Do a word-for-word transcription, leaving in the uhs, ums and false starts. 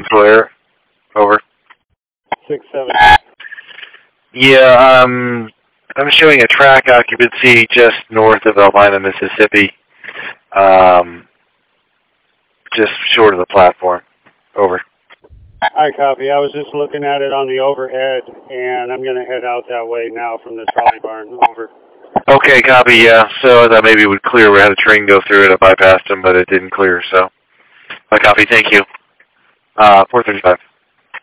Sawyer. Over. Six seven. Yeah, um, I'm showing a track occupancy just north of Elmina, Mississippi, um, just short of the platform. Over. I copy. I was just looking at it on the overhead, and I'm going to head out that way now from the trolley barn. Over. Okay, copy, yeah. So I thought maybe it would clear. We had a train go through it. I bypassed them, but it didn't clear, so. I copy. Thank you. Uh, four thirty-five.